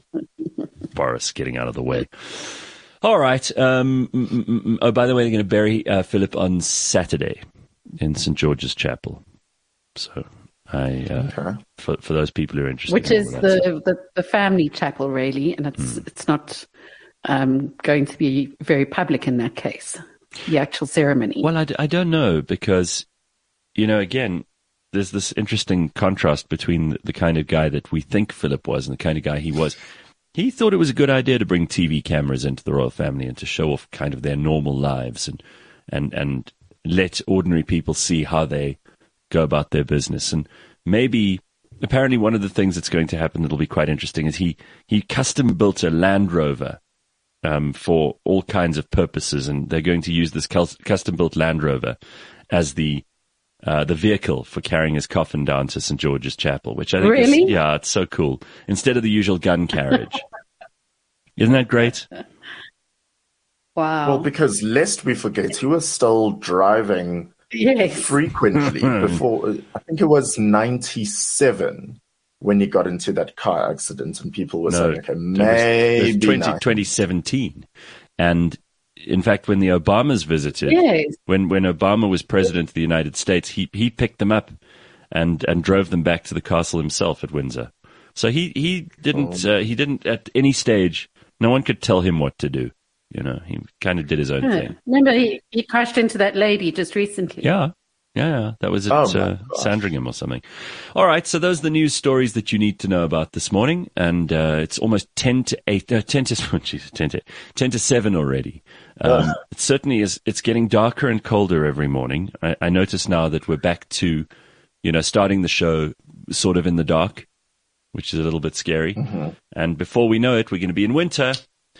S2: Boris getting out of the way. All right. Um, mm, mm, mm, oh, by the way, they're going to bury uh, Philip on Saturday in Saint George's Chapel. So I, uh,
S3: Okay.
S2: for for those people who are interested,
S4: Which
S2: in
S4: is
S2: all that stuff.
S4: the, the, the family chapel, really, and it's
S2: Hmm.
S4: it's not um, going to be very public in that case, the actual ceremony.
S2: Well, I, d- I don't know because, you know, again, there's this interesting contrast between the, the kind of guy that we think Philip was and the kind of guy he was. He thought it was a good idea to bring T V cameras into the royal family and to show off kind of their normal lives and and and let ordinary people see how they go about their business. And maybe, apparently, one of the things that's going to happen that'll be quite interesting is he he custom built a Land Rover um, for all kinds of purposes, and they're going to use this custom built Land Rover as the Uh, the vehicle for carrying his coffin down to Saint George's Chapel, which I think
S4: Really?
S2: is, yeah, it's so cool. Instead of the usual gun carriage. Isn't that great?
S4: Wow.
S3: Well, because lest we forget, he was still driving
S4: yes.
S3: frequently before. I think it was ninety-seven when he got into that car accident, and people were
S2: No,
S3: saying, "Okay,
S2: It was,
S3: maybe
S2: it was twenty,
S3: not."
S2: twenty seventeen. And in fact, when the Obamas visited,
S4: Yes.
S2: when, when Obama was president of the United States, he, he picked them up and, and drove them back to the castle himself at Windsor. So he, he didn't,
S3: Oh.
S2: uh, he didn't at any stage, no one could tell him what to do. You know, he kind of did his own
S4: Yeah.
S2: thing.
S4: Remember, he, he crashed into that lady just recently.
S2: Yeah. Yeah, yeah. That was at
S3: Oh, my
S2: uh,
S3: gosh.
S2: Sandringham or something. All right, so those are the news stories that you need to know about this morning, and uh, it's almost ten to eight, uh, ten to oh, geez, ten to ten to seven already. Um, it certainly is. It's getting darker and colder every morning. I, I notice now that we're back to, you know, starting the show sort of in the dark, which is a little bit scary.
S3: Mm-hmm.
S2: And before we know it, we're going to be in winter.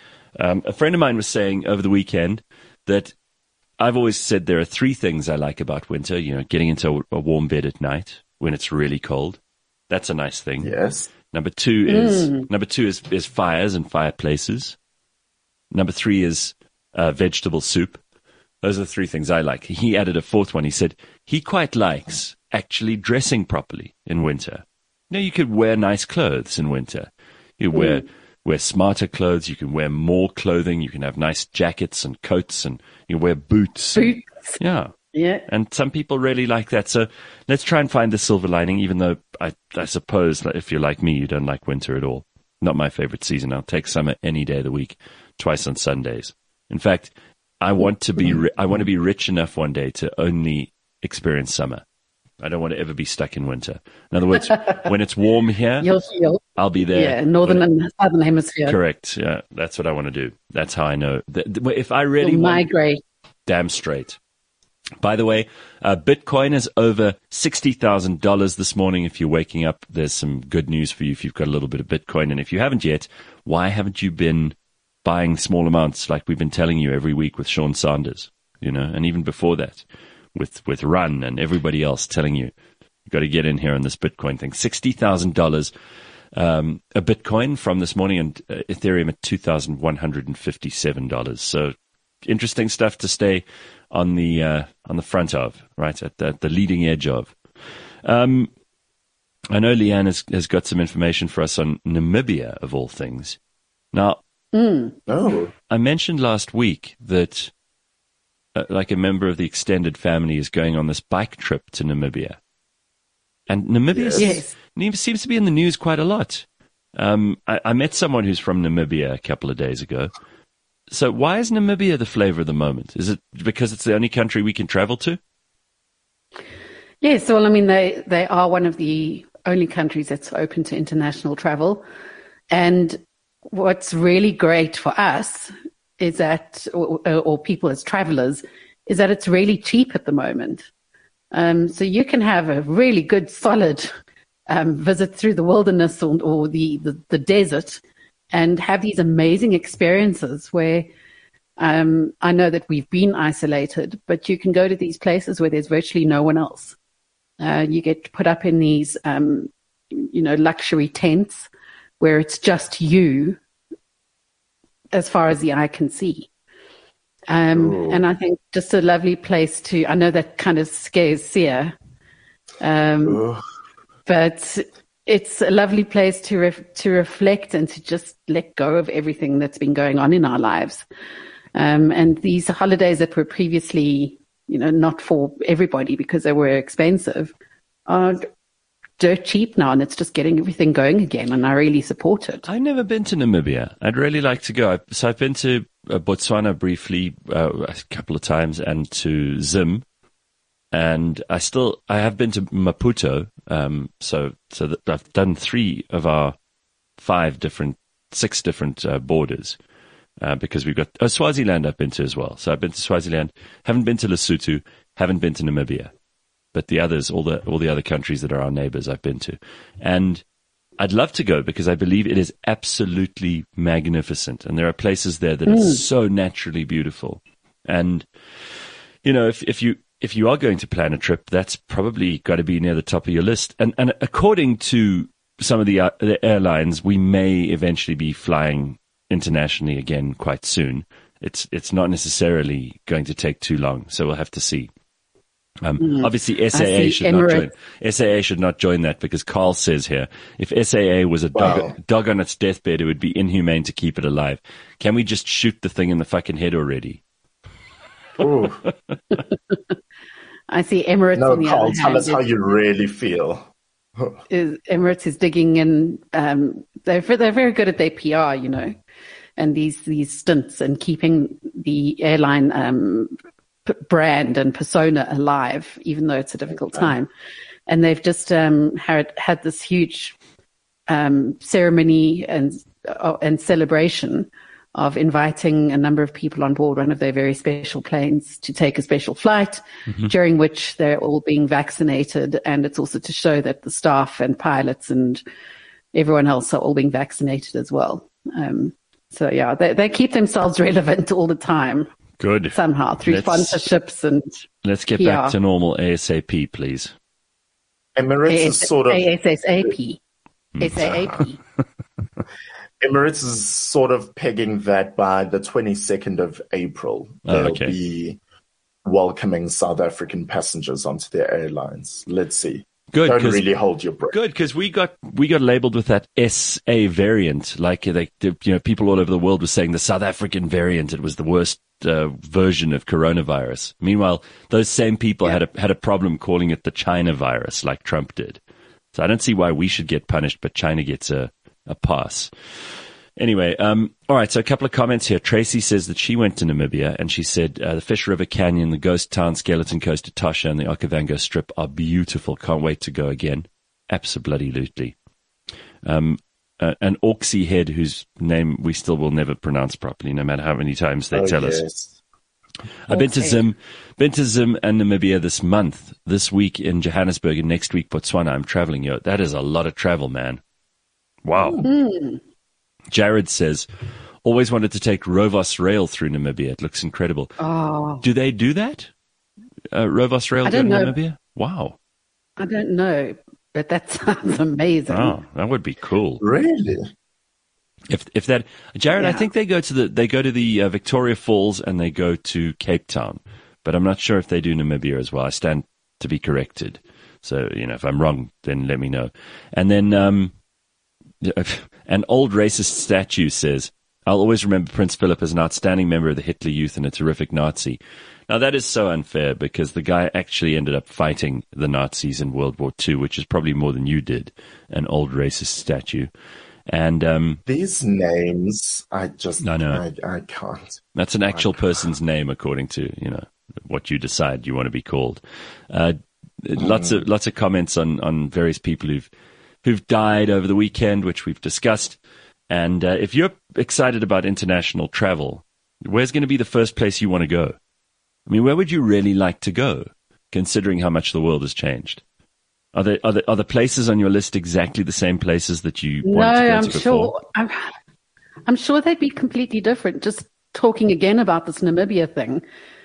S2: Um, a friend of mine was saying over the weekend that I've always said there are three things I like about winter. You know, getting into a warm bed at night when it's really cold. That's a nice thing.
S3: Yes.
S2: Number two is number two is, is fires and fireplaces. Number three is uh, vegetable soup. Those are the three things I like. He added a fourth one. He said he quite likes actually dressing properly in winter. You know, you could wear nice clothes in winter. You wear wear smarter clothes. You can wear more clothing. You can have nice jackets and coats, and you wear boots.
S4: Boots.
S2: Yeah.
S4: Yeah.
S2: And some people really like that. So let's try and find the silver lining, even though I, I suppose that if you're like me, you don't like winter at all. Not my favorite season. I'll take summer any day of the week, twice on Sundays. In fact, I want to be ri- I want to be rich enough one day to only experience summer. I don't want to ever be stuck in winter. In other words, when it's warm here,
S4: You'll feel.
S2: I'll be there.
S4: Yeah, northern
S2: When-
S4: and southern hemisphere.
S2: Correct. Yeah, that's what I want to do. That's how I know. That, that- if I really
S4: You'll
S2: want,
S4: migrate.
S2: damn straight. By the way, uh, Bitcoin is over sixty thousand dollars this morning. If you're waking up, there's some good news for you if you've got a little bit of Bitcoin. And if you haven't yet, why haven't you been buying small amounts like we've been telling you every week with Sean Sanders, you know, and even before that with, with Run and everybody else telling you, you've got to get in here on this Bitcoin thing. sixty thousand dollars um, a Bitcoin from this morning, and uh, Ethereum at two thousand one hundred fifty-seven dollars. So interesting stuff to stay on the uh, on the front of, right at the, at the leading edge of. Um, I know Leanne has, has got some information for us on Namibia, of all things. Now,
S4: Mm.
S3: Oh,
S2: I mentioned last week that uh, like a member of the extended family is going on this bike trip to Namibia. And Namibia
S3: Yes.
S4: Yes.
S2: seems to be in the news quite a lot. Um, I, I met someone who's from Namibia a couple of days ago. So why is Namibia the flavor of the moment? Is it because it's the only country we can travel to?
S4: Yes, well, I mean, they, they are one of the only countries that's open to international travel. And what's really great for us is that, or, or people as travelers, is that it's really cheap at the moment. Um, so you can have a really good, solid um, visit through the wilderness or, or the, the, the desert and have these amazing experiences where um, I know that we've been isolated, but you can go to these places where there's virtually no one else. Uh, you get put up in these, um, you know, luxury tents where it's just you as far as the eye can see. Um,
S3: Ooh.
S4: and I think just a lovely place to, I know that kind of scares Sia, um,
S3: Ugh.
S4: but it's a lovely place to ref- to reflect and to just let go of everything that's been going on in our lives. Um, and these holidays that were previously, you know, not for everybody because they were expensive, are dirt cheap now, and it's just getting everything going again, and I really support it.
S2: I've never been to Namibia. I'd really like to go. So I've been to uh, Botswana briefly uh, a couple of times, and to Zim, and I still I have been to Maputo. Um, so so that I've done three of our five different, six different uh, borders uh, because we've got oh, Swaziland. I've been to as well. So I've been to Swaziland. Haven't been to Lesotho. Haven't been to Namibia. But the others, all the all the other countries that are our neighbors, I've been to. And I'd love to go because I believe it is absolutely magnificent. And there are places there that mm. are so naturally beautiful. And, you know, if, if you if you are going to plan a trip, that's probably got to be near the top of your list. And and according to some of the, uh, the airlines, we may eventually be flying internationally again quite soon. It's it's not necessarily going to take too long, so we'll have to see. Um, mm. Obviously, S A A should Emirates. not join. S A A should not join that because Carl says here, if S A A was a dog, wow. dog on its deathbed, it would be inhumane to keep it alive. Can we just shoot the thing in the fucking head already?
S4: I see Emirates.
S3: No,
S4: on the
S3: Carl,
S4: other
S3: tell
S4: hand,
S3: us how you really feel.
S4: is, Emirates is digging in. Um, they're they're very good at their P R, you know, and these these stints and keeping the airline um, p- brand and persona alive, even though it's a difficult okay. time. And they've just um, had had this huge um, ceremony and uh, and celebration of inviting a number of people on board one of their very special planes to take a special flight, mm-hmm. during which they're all being vaccinated. And it's also to show that the staff and pilots and everyone else are all being vaccinated as well. Um, so, yeah, they, they keep themselves relevant all the time.
S2: Good.
S4: Somehow, through let's, sponsorships and
S2: Let's get
S4: P R.
S2: back to normal ASAP, please.
S3: Emirates
S4: A-
S3: is sort of...
S4: ASAP. S A A P.
S3: Emirates is sort of pegging that by the twenty-second of April. They'll
S2: oh, okay.
S3: be welcoming South African passengers onto their airlines. Let's see.
S2: Good.
S3: Don't really hold your breath.
S2: Good, because we got we got labeled with that S A variant. Like, they, you know, people all over the world were saying the South African variant, it was the worst uh, version of coronavirus. Meanwhile, those same people yeah. had a had a problem calling it the China virus, like Trump did. So I don't see why we should get punished, but China gets a a pass. Anyway, um, all right, so a couple of comments here. Tracy says that she went to Namibia, and she said uh, the Fish River Canyon, the Ghost Town, Skeleton Coast, Etosha, and the Okavango Strip are beautiful. Can't wait to go again. Absolutely. Um, uh, and Orksy Head, whose name we still will never pronounce properly, no matter how many times they
S3: oh,
S2: tell
S3: yes.
S2: us. I've been to Zim, been to Zim and Namibia this month, this week in Johannesburg, and next week Botswana. I'm traveling, yo. That is a lot of travel, man. Wow. Mm. Jared says, always wanted to take Rovos Rail through Namibia. It looks incredible.
S4: Oh.
S2: Do they do that? Uh, Rovos Rail
S4: in
S2: Namibia? Wow.
S4: I don't know, but that sounds amazing.
S2: Oh, that would be cool.
S3: Really?
S2: If if that, Jared,
S4: Yeah.
S2: I think they go to the they go to the uh, Victoria Falls and they go to Cape Town, but I'm not sure if they do Namibia as well. I stand to be corrected. So, you know, if I'm wrong, then let me know. And then um, an old racist statue says, I'll always remember Prince Philip as an outstanding member of the Hitler Youth and a terrific Nazi. Now, that is so unfair because the guy actually ended up fighting the Nazis in World War Two, which is probably more than you did, an old racist statue. And um,
S3: These names, I just,
S2: I know.
S3: I, I can't.
S2: That's an actual person's name according to, you know, what you decide you want to be called. Uh, Lots of lots of comments on, on various people who've who've died over the weekend, which we've discussed. And uh, if you're excited about international travel, where's going to be the first place you want to go? I mean, where would you really like to go, considering how much the world has changed? Are there are there, are the places on your list exactly the same places that you
S4: No,
S2: wanted to go
S4: I'm
S2: to before?
S4: sure. I'm, I'm sure they'd be completely different. Just talking again about this Namibia thing.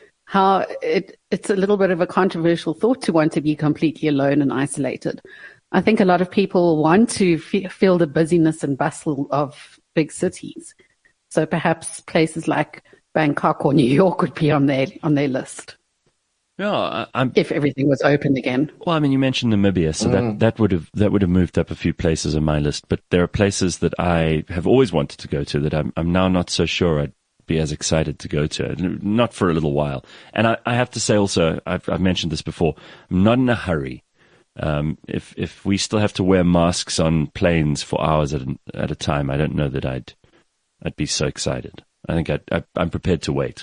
S4: How it, it's a little bit of a controversial thought to want to be completely alone and isolated. I think a lot of people want to fe- feel the busyness and bustle of big cities. So perhaps places like Bangkok or New York would be on their on their list
S2: Yeah, I, I'm.
S4: if everything was open again.
S2: Well, I mean, you mentioned Namibia, so that, that would have that would have moved up a few places on my list. But there are places that I have always wanted to go to that I'm I'm now not so sure I'd be as excited to go to, not for a little while. And I, I have to say also, I've, I've mentioned this before, I'm not in a hurry. Um, if if we still have to wear masks on planes for hours at a, at a time, I don't know that I'd I'd be so excited. I think I'd, I, I'm prepared to wait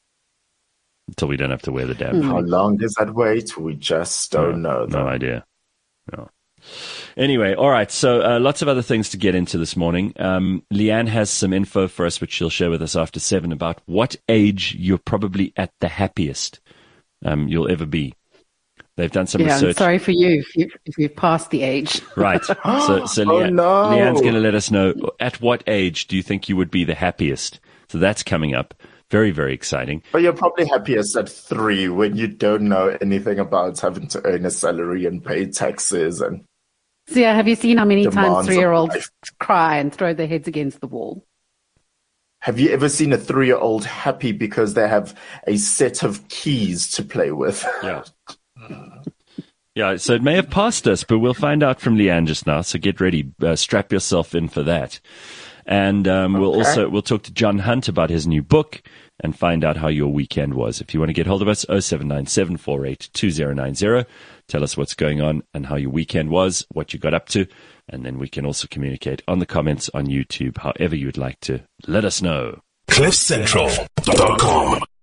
S2: until we don't have to wear the damn
S3: How
S2: thing.
S3: long is that wait? We just don't know.
S2: No
S3: Though.
S2: idea. No. Anyway, all right. So uh, lots of other things to get into this morning. Um, Leanne has some info for us, which she'll share with us after seven, about what age you're probably at the happiest um, you'll ever be. They've done some
S4: Yeah, I'm
S2: research.
S4: sorry for you if, you if you've passed the age.
S2: Right. So, so
S3: Oh,
S2: Leanne,
S3: no.
S2: Leanne's going to let us know at what age do you think you would be the happiest. So that's coming up. Very, very exciting.
S3: But you're probably happiest at three when you don't know anything about having to earn a salary and pay taxes and
S4: So yeah, have you seen how many
S3: Demands
S4: times
S3: of
S4: three-year-olds
S3: life.
S4: cry and throw their heads against the wall?
S3: Have you ever seen a three-year-old happy because they have a set of keys to play with?
S2: Yeah. Yeah, so it may have passed us, but we'll find out from Leanne just now. So get ready, uh, strap yourself in for that. And um, we'll
S3: Okay.
S2: also we'll talk to John Hunt about his new book and find out how your weekend was. If you want to get hold of us, oh seven nine seven, four eight two oh nine oh. Tell us what's going on and how your weekend was, what you got up to, and then we can also communicate on the comments on YouTube, however you'd like to let us know.
S1: cliff central dot com